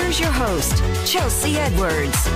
here's your host, Chelsea Edwards.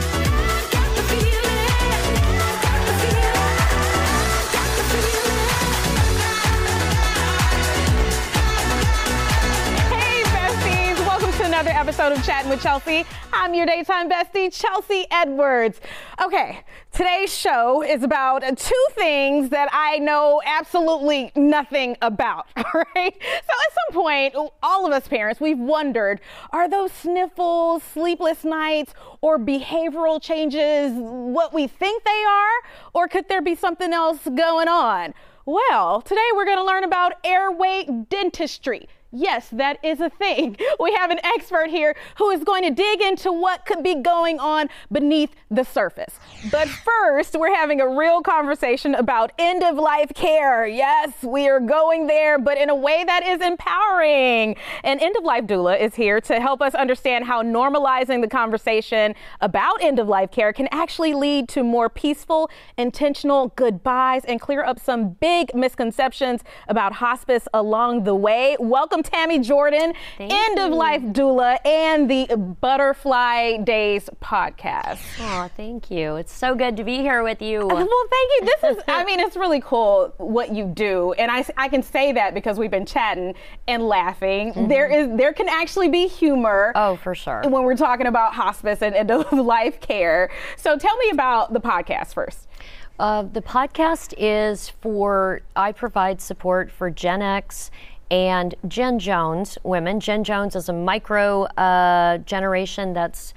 Another episode of Chatting with Chelsea. I'm your daytime bestie, Chelsea Edwards. Okay, today's show is about two things that I know absolutely nothing about, all right? So at some point, all of us parents, we've wondered, are those sniffles, sleepless nights, or behavioral changes what we think they are? Or could there be something else going on? Well, today we're going to learn about airway dentistry. Yes, that is a thing. We have an expert here who is going to dig into what could be going on beneath the surface. But first, we're having a real conversation about end-of-life care. Yes, we are going there, but in a way that is empowering. An end-of-life doula is here to help us understand how normalizing the conversation about end-of-life care can actually lead to more peaceful, intentional goodbyes and clear up some big misconceptions about hospice along the way. Welcome, Tammy Jordan, end-of-life doula, and the Butterfly Days podcast. Oh, thank you. It's so good to be here with you. Well, thank you. This is, I mean, it's really cool what you do. And I can say that because we've been chatting and laughing. Mm-hmm. There can actually be humor. Oh, for sure. When we're talking about hospice and end-of-life care. So tell me about the podcast first. The podcast is I provide support for Gen X and Gen Jones women. Gen Jones is a micro generation that's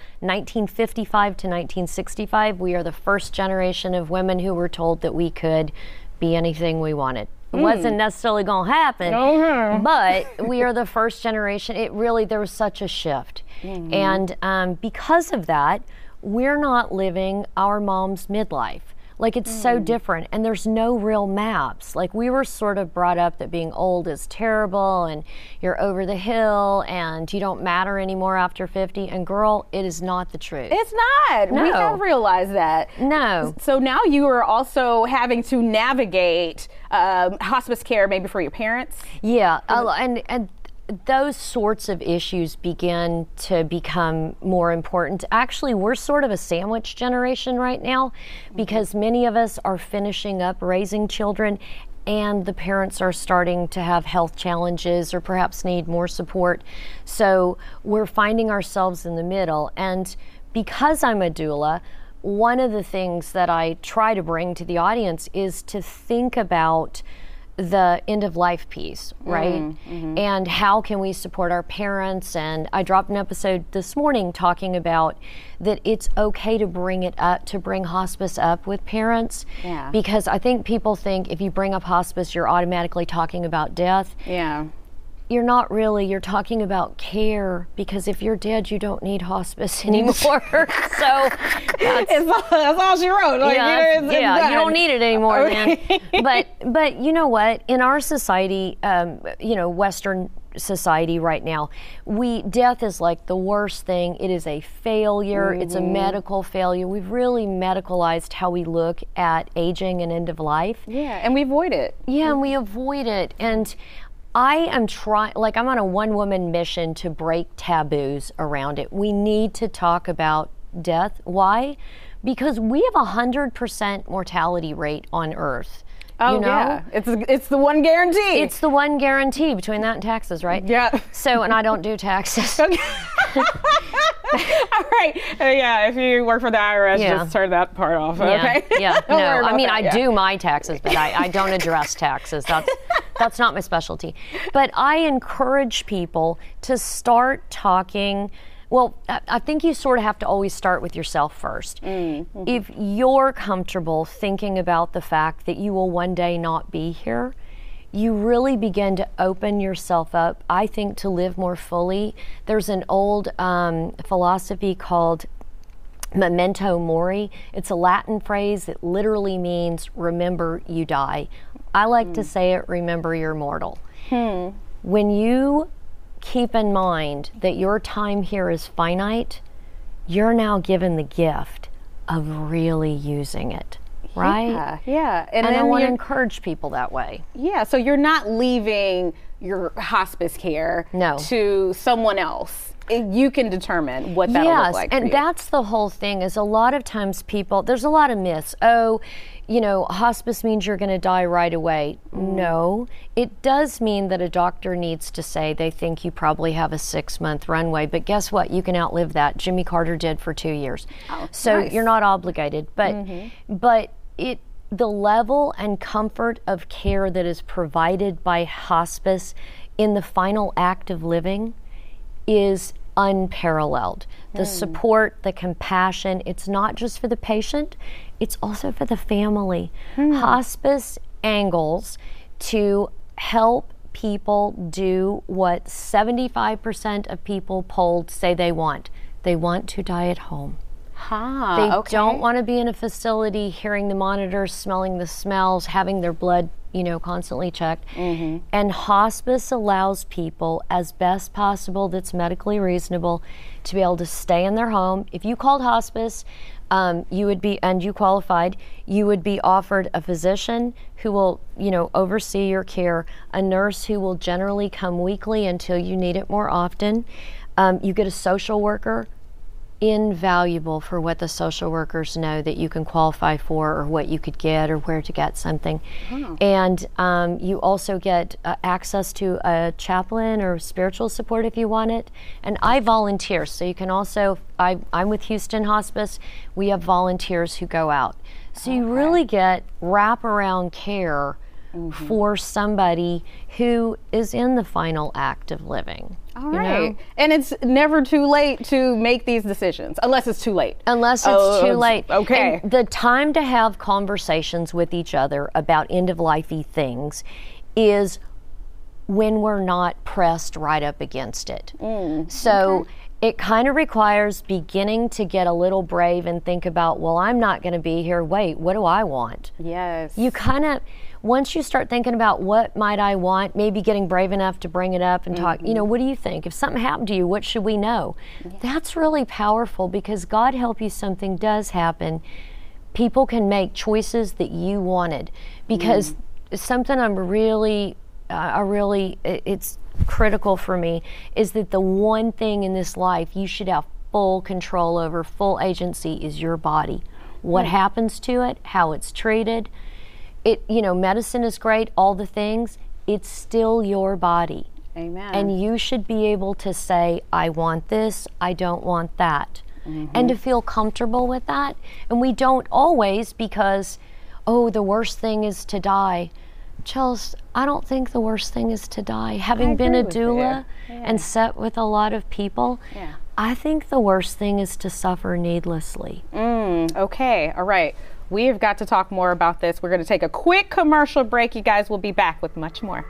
1955 to 1965. We are the first generation of women who were told that we could be anything we wanted. It wasn't necessarily going to happen, but we are the first generation. There was such a shift. Mm-hmm. And because of that, we're not living our mom's midlife. Like, it's so different, and there's no real maps. Like, we were sort of brought up that being old is terrible, and you're over the hill, and you don't matter anymore after 50. And girl, it is not the truth. It's not. No. We have realized that. No. So now you are also having to navigate hospice care, maybe for your parents. Yeah, and those sorts of issues begin to become more important. Actually, we're sort of a sandwich generation right now because many of us are finishing up raising children and the parents are starting to have health challenges or perhaps need more support. So we're finding ourselves in the middle. And because I'm a doula, one of the things that I try to bring to the audience is to think about the end-of-life piece, right? Mm-hmm. And how can we support our parents? And I dropped an episode this morning talking about that it's okay to bring hospice up with parents. Yeah. Because I think people think if you bring up hospice, you're automatically talking about death. Yeah. You're not really. You're talking about care, because if you're dead, you don't need hospice anymore. So that's all she wrote. Like, you don't need it anymore, man. But you know what? In our society, Western society right now, death is like the worst thing. It is a failure. Mm-hmm. It's a medical failure. We've really medicalized how we look at aging and end of life. Yeah, and we avoid it. Yeah, and we avoid it. And I am I'm on a one-woman mission to break taboos around it. We need to talk about death. Why? Because we have 100% mortality rate on Earth. Oh, yeah. It's the one guarantee. It's the one guarantee between that and taxes, right? Yeah. So, and I don't do taxes. Okay. All right. Yeah, if you work for the IRS, just turn that part off, okay? Yeah, no. I mean, I do my taxes, but I don't address taxes. That's not my specialty. But I encourage people to start talking. Well, I think you sort of have to always start with yourself first. Mm-hmm. If you're comfortable thinking about the fact that you will one day not be here, you really begin to open yourself up, I think, to live more fully. There's an old philosophy called memento mori. It's a Latin phrase that literally means remember you die. I like to say it, remember you're mortal. When you keep in mind that your time here is finite, you're now given the gift of really using it. Right? Yeah. And I want to encourage people that way. Yeah, so you're not leaving your hospice care to someone else. you can determine what that'll look like. Yes, and for you. that's the whole thing. Is a lot of times there's a lot of myths. Oh, hospice means you're going to die right away. No, it does mean that a doctor needs to say they think you probably have a 6-month runway, but guess what? You can outlive that. Jimmy Carter did for 2 years. So nice. you're not obligated, but the level and comfort of care that is provided by hospice in the final act of living is unparalleled. The support, the compassion, it's not just for the patient, it's also for the family. Hospice angles to help people do what 75% of people polled say they want. They want to die at home. They don't want to be in a facility hearing the monitors, smelling the smells, having their blood constantly checked. And hospice allows people, as best possible that's medically reasonable, to be able to stay in their home. If you called hospice, you would be, and you qualified, you would be offered a physician who will, oversee your care, a nurse who will generally come weekly until you need it more often. You get a social worker. Invaluable for what the social workers know that you can qualify for, or what you could get, or where to get something. And you also get access to a chaplain or spiritual support if you want it. And I volunteer, so you can also, I'm with Houston Hospice, we have volunteers who go out. So you really get wraparound care for somebody who is in the final act of living. All right. And it's never too late to make these decisions, unless it's too late. Unless it's too late. Okay. And the time to have conversations with each other about end-of-life-y things is when we're not pressed right up against it. So it kind of requires beginning to get a little brave and think about, well, I'm not going to be here. Wait, what do I want? Yes. You kind of, once you start thinking about what might I want, maybe getting brave enough to bring it up and talk, what do you think? If something happened to you, what should we know? That's really powerful, because God help you, something does happen. People can make choices that you wanted, because something it's critical for me is that the one thing in this life you should have full control over, full agency, is your body. What happens to it, how it's treated. Medicine is great, all the things, it's still your body. Amen. And you should be able to say, I want this, I don't want that. And to feel comfortable with that. And we don't always, because, the worst thing is to die. Chels, I don't think the worst thing is to die. Having been a doula and sat with a lot of people, I think the worst thing is to suffer needlessly. Okay, all right. We have got to talk more about this. We're going to take a quick commercial break. You guys will be back with much more.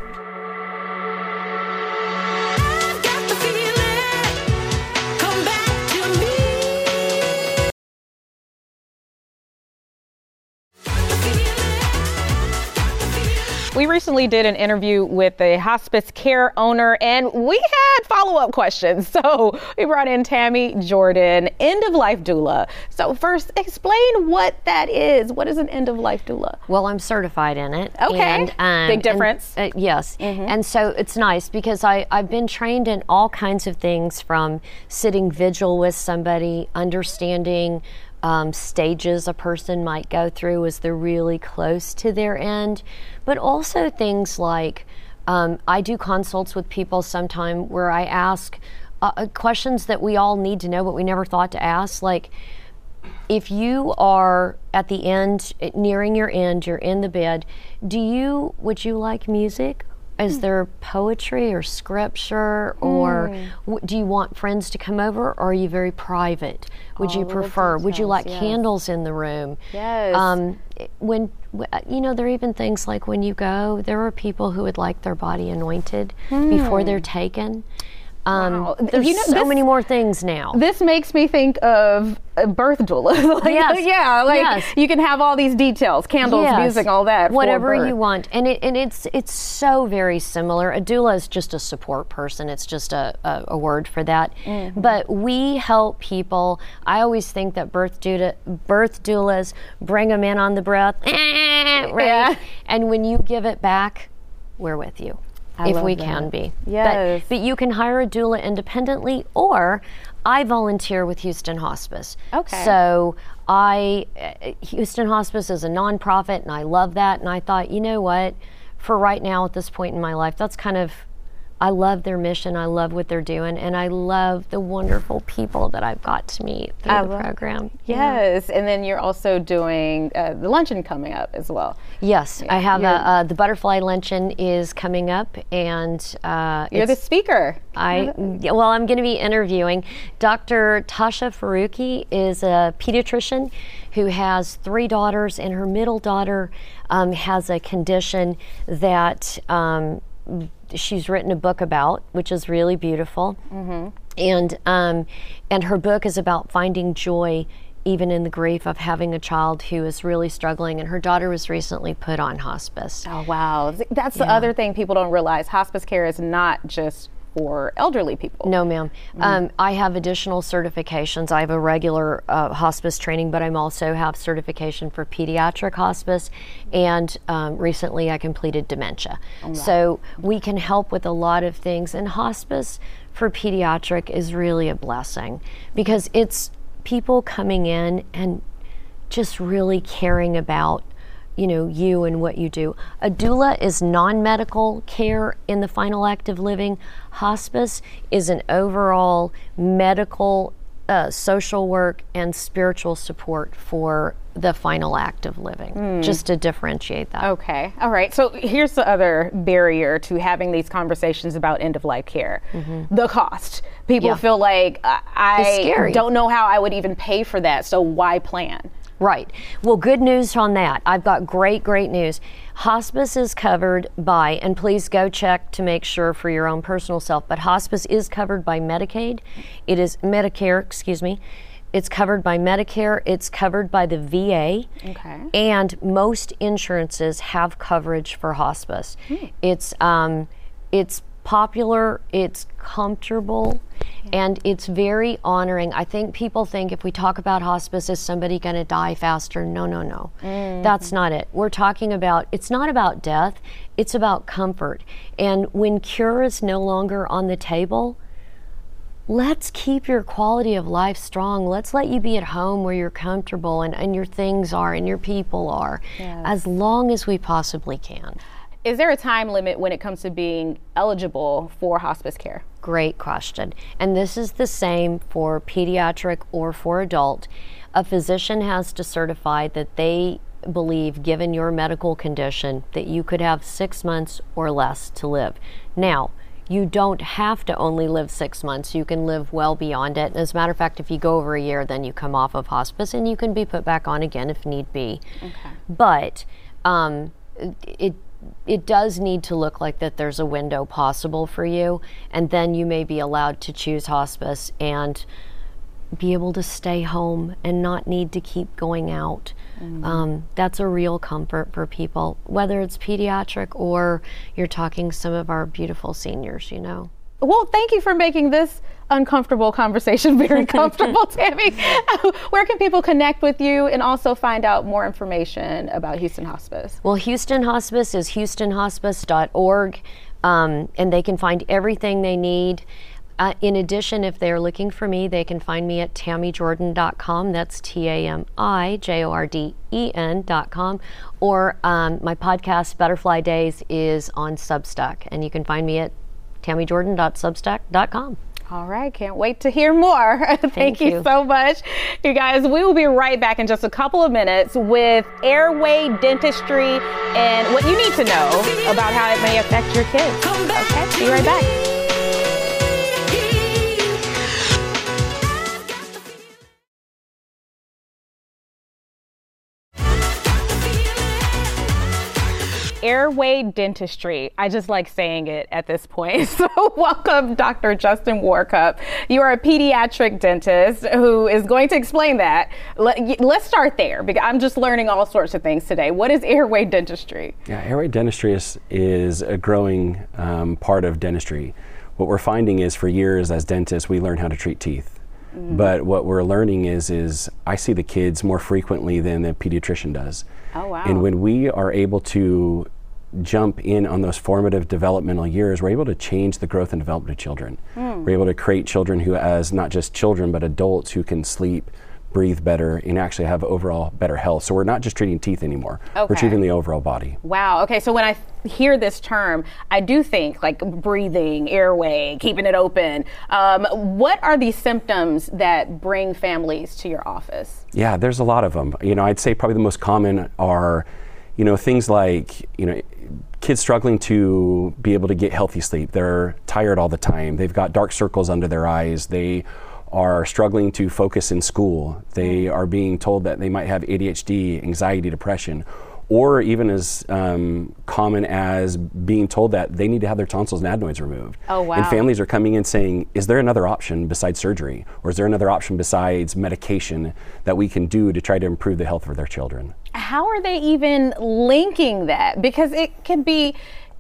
We recently did an interview with a hospice care owner, and we had follow-up questions. So we brought in Tammy Jordan, end-of-life doula. So first, explain what that is. What is an end-of-life doula? Well, I'm certified in it. Okay, and, big difference. Yes, and so it's nice because I've been trained in all kinds of things, from sitting vigil with somebody, understanding stages a person might go through as they're really close to their end, but also things like I do consults with people sometime where I ask questions that we all need to know but we never thought to ask, like, if you are at the end, nearing your end, you're in the bed, would you like music? Is there poetry or scripture, or do you want friends to come over, or are you very private? Would you prefer? Would you like candles in the room? Yes. When there are even things like when you go, there are people who would like their body anointed before they're taken. Wow. There's so many more things now. This makes me think of a birth doula. You can have all these details, candles, music, all that. Whatever you want. And it's so very similar. A doula is just a support person. It's just a word for that. But we help people. I always think that birth doulas bring them in on the breath, right? And when you give it back, we're with you. if we can be. Yes. But you can hire a doula independently, or I volunteer with Houston Hospice. Okay. So Houston Hospice is a nonprofit, and I love that. And I thought, you know what, for right now at this point in my life, that's kind of, I love their mission. I love what they're doing, and I love the wonderful people that I've got to meet through the program. Yes, and then you're also doing the luncheon coming up as well. Yes, I have the Butterfly Luncheon is coming up, and you're the speaker. I'm going to be interviewing Dr. Tasha Faruqi. Is a pediatrician who has 3 daughters, and her middle daughter has a condition that she's written a book about, which is really beautiful. And her book is about finding joy even in the grief of having a child who is really struggling, and her daughter was recently put on hospice. Oh, wow. That's the other thing people don't realize. Hospice care is not just for elderly people. No, ma'am. I have additional certifications. I have a regular hospice training, but I also have certification for pediatric hospice, and recently I completed dementia. Oh, wow. So we can help with a lot of things, and hospice for pediatric is really a blessing because it's people coming in and just really caring about you and what you do. A doula is non-medical care in the final act of living. Hospice is an overall medical, social work, and spiritual support for the final act of living, just to differentiate that. Okay. All right. So here's the other barrier to having these conversations about end-of-life care. The cost. People feel like, I don't know how I would even pay for that, so why plan? Right. Well, good news on that. I've got great news. Hospice is covered by, and please go check to make sure for your own personal self, but hospice is covered by Medicaid. It is Medicare, excuse me. It's covered by Medicare. It's covered by the VA. Okay. And most insurances have coverage for hospice. It's popular, it's comfortable, and it's very honoring. I think people think if we talk about hospice, is somebody going to die faster? No. That's not it. We're talking about, it's not about death, it's about comfort. And when cure is no longer on the table, let's keep your quality of life strong. Let's let you be at home where you're comfortable and your things are and your people are, as long as we possibly can. Is there a time limit when it comes to being eligible for hospice care? Great question. And this is the same for pediatric or for adult. A physician has to certify that they believe, given your medical condition, that you could have 6 months or less to live. Now, you don't have to only live 6 months. You can live well beyond it. And as a matter of fact, if you go over a year, then you come off of hospice and you can be put back on again if need be. Okay. But it does need to look like that there's a window possible for you, and then you may be allowed to choose hospice and be able to stay home and not need to keep going out. That's a real comfort for people, whether it's pediatric or you're talking some of our beautiful seniors, Well, thank you for making this uncomfortable conversation very comfortable, Tammy. Where can people connect with you and also find out more information about Houston Hospice? Well, Houston Hospice is houstonhospice.org, and they can find everything they need. In addition, if they're looking for me, they can find me at TammyJorden.com. That's TammyJorden.com. Or my podcast, Butterfly Days, is on Substack, and you can find me at TammyJorden.substack.com. All right, can't wait to hear more. Thank you so much. You guys, we will be right back in just a couple of minutes with airway dentistry and what you need to know about how it may affect your kids. Okay, be right back. Airway dentistry. I just like saying it at this point. So welcome, Dr. Justin Warcup. You are a pediatric dentist who is going to explain that. Let's start there because I'm just learning all sorts of things today. What is airway dentistry? Yeah, airway dentistry is a growing part of dentistry. What we're finding is for years as dentists, we learn how to treat teeth. But what we're learning is I see the kids more frequently than the pediatrician does. Oh, wow. And when we are able to jump in on those formative developmental years, we're able to change the growth and development of children. We're able to create children who, as not just children, but adults who can sleep, breathe better, and actually have overall better health. So we're not just treating teeth anymore. We're treating the overall body. Wow. Okay. So when I hear this term, I do think like breathing, airway, keeping it open. What are the symptoms that bring families to your office? Yeah, there's a lot of them. I'd say probably the most common are, things like, kids struggling to be able to get healthy sleep. They're tired all the time. They've got dark circles under their eyes. They are struggling to focus in school. They are being told that they might have ADHD, anxiety, depression, or even as common as being told that they need to have their tonsils and adenoids removed. Oh, wow. And families are coming in saying, is there another option besides surgery? Or is there another option besides medication that we can do to try to improve the health of their children? How are they even linking that? Because it can be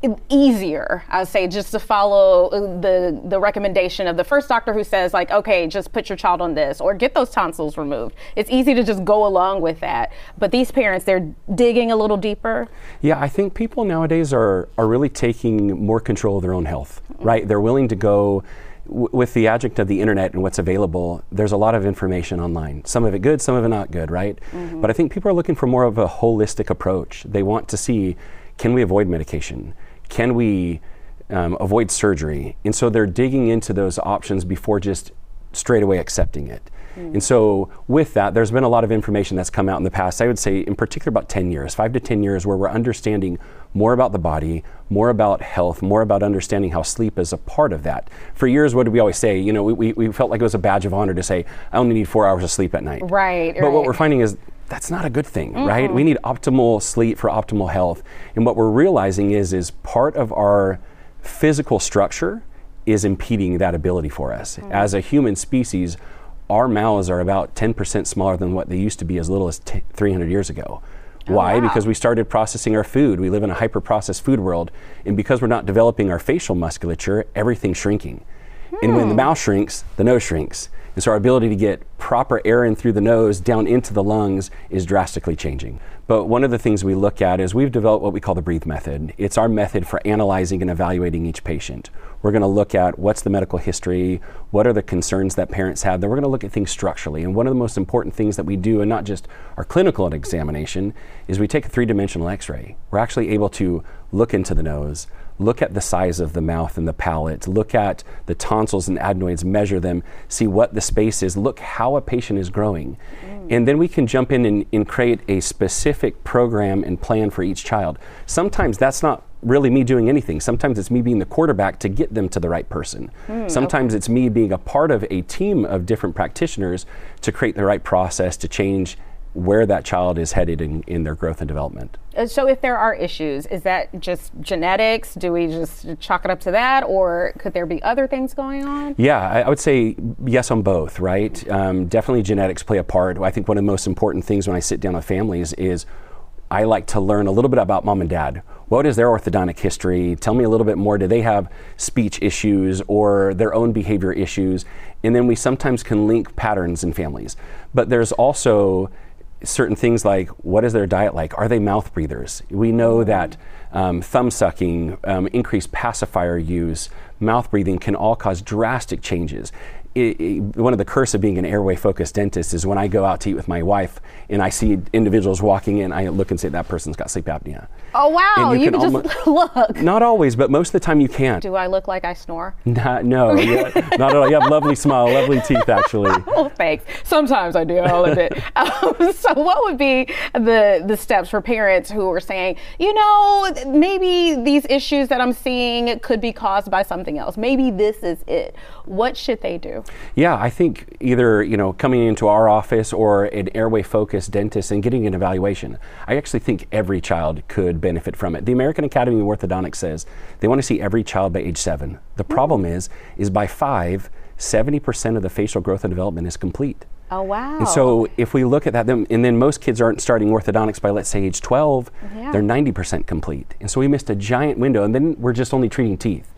easier, I would say, just to follow the recommendation of the first doctor who says, like, okay, just put your child on this or get those tonsils removed. It's easy to just go along with that. But these parents, they're digging a little deeper. Yeah, I think people nowadays are really taking more control of their own health, right? They're willing to go with the adjunct of the internet and what's available. There's a lot of information online. Some of it good, some of it not good, right? But I think people are looking for more of a holistic approach. They want to see, can we avoid medication? Can we avoid surgery? And so they're digging into those options before just straight away accepting it. And so with that, there's been a lot of information that's come out in the past, I would say in particular about 10 years, 5 to 10 years, where we're understanding more about the body, more about health, more about understanding how sleep is a part of that. For years, what did we always say? We felt like it was a badge of honor to say, I only need 4 hours of sleep at night. Right. But what we're finding is that's not a good thing, right? We need optimal sleep for optimal health. And what we're realizing is part of our physical structure is impeding that ability for us. As a human species, our mouths are about 10% smaller than what they used to be as little as 300 years ago. Why? Wow. Because we started processing our food. We live in a hyper-processed food world. And because we're not developing our facial musculature, everything's shrinking. And when the mouth shrinks, the nose shrinks. And so our ability to get proper air in through the nose down into the lungs is drastically changing. But one of the things we look at is we've developed what we call the Breathe method. It's our method for analyzing and evaluating each patient. We're going to look at what's the medical history, what are the concerns that parents have. Then we're going to look at things structurally. And one of the most important things that we do, and not just our clinical examination, is we take a 3-dimensional x-ray. We're actually able to look into the nose, look at the size of the mouth and the palate, look at the tonsils and adenoids, measure them, see what the space is, look how a patient is growing. And then we can jump in and create a specific program and plan for each child. Sometimes that's not really me doing anything. Sometimes it's me being the quarterback to get them to the right person. Sometimes it's me being a part of a team of different practitioners to create the right process to change where that child is headed in their growth and development. So if there are issues, is that just genetics? Do we just chalk it up to that? Or could there be other things going on? Yeah, I would say yes on both, right? Definitely genetics play a part. I think one of the most important things when I sit down with families is I like to learn a little bit about mom and dad. What is their orthodontic history? Tell me a little bit more. Do they have speech issues or their own behavior issues? And then we sometimes can link patterns in families. But there's also certain things like, what is their diet like? Are they mouth breathers? We know that thumb sucking, increased pacifier use, mouth breathing can all cause drastic changes. One of the curse of being an airway focused dentist is when I go out to eat with my wife and I see individuals walking in, I look and say that person's got sleep apnea. Oh wow, you can just look. Not always, but most of the time you can't. Do I look like I snore? No, not at all. You have lovely smile, lovely teeth actually. Oh, thanks. Sometimes I do, I'll admit. So what would be the steps for parents who are saying, maybe these issues that I'm seeing could be caused by something else. Maybe this is it. What should they do? Yeah, I think either, coming into our office or an airway focused dentist and getting an evaluation. I actually think every child could benefit from it. The American Academy of Orthodontics says they want to see every child by age 7. The problem is by 5, 70% of the facial growth and development is complete. Oh, wow. And so if we look at that, and then most kids aren't starting orthodontics by, let's say, age 12, they're 90% complete. And so we missed a giant window, and then we're just only treating teeth.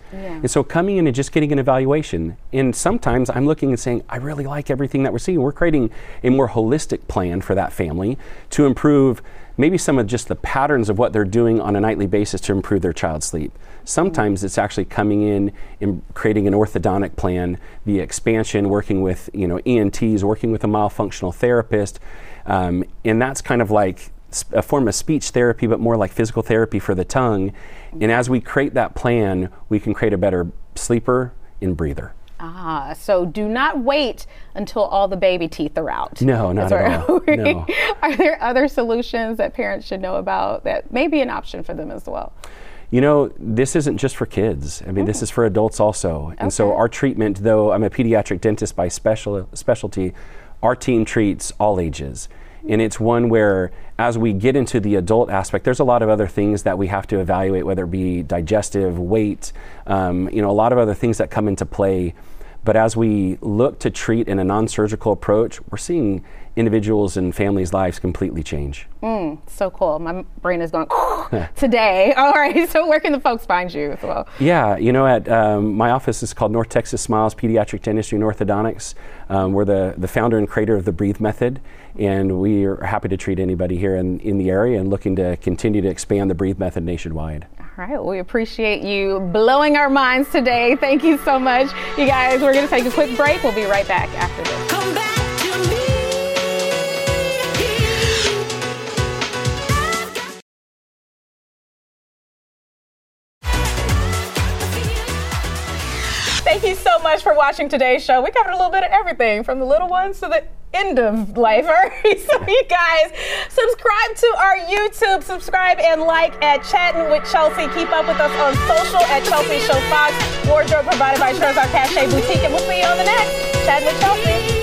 And so coming in and just getting an evaluation, and sometimes I'm looking and saying, I really like everything that we're seeing. We're creating a more holistic plan for that family to improve maybe some of just the patterns of what they're doing on a nightly basis to improve their child's sleep. Sometimes it's actually coming in and creating an orthodontic plan, the expansion, working with ENTs, working with a myofunctional therapist, and that's kind of like a form of speech therapy, but more like physical therapy for the tongue. And as we create that plan, we can create a better sleeper and breather. So do not wait until all the baby teeth are out. No, not at all. No. Are there other solutions that parents should know about that may be an option for them as well? This isn't just for kids. I mean, this is for adults also. And so our treatment, though I'm a pediatric dentist by specialty, our team treats all ages. And it's one where, as we get into the adult aspect, there's a lot of other things that we have to evaluate, whether it be digestive, weight, a lot of other things that come into play. But as we look to treat in a non-surgical approach, we're seeing individuals and families' lives completely change. So cool. My brain is going today. All right. So where can the folks find you as well? Yeah, at my office is called North Texas Smiles Pediatric Dentistry and Orthodontics. We're the founder and creator of the Breathe Method, and we are happy to treat anybody here in the area and looking to continue to expand the Breathe Method nationwide. All right. Well, we appreciate you blowing our minds today. Thank you so much. You guys, we're going to take a quick break. We'll be right back after this. Come back to me. Thank you so much for watching today's show. We covered a little bit of everything from the little ones to the end of life. All right, so you guys subscribe to our YouTube, subscribe and like at Chatting with Chelsea. Keep up with us on social at Chelsea Show Fox. Wardrobe provided by Trezor Cache Boutique, and we'll see you on the next Chatting with Chelsea.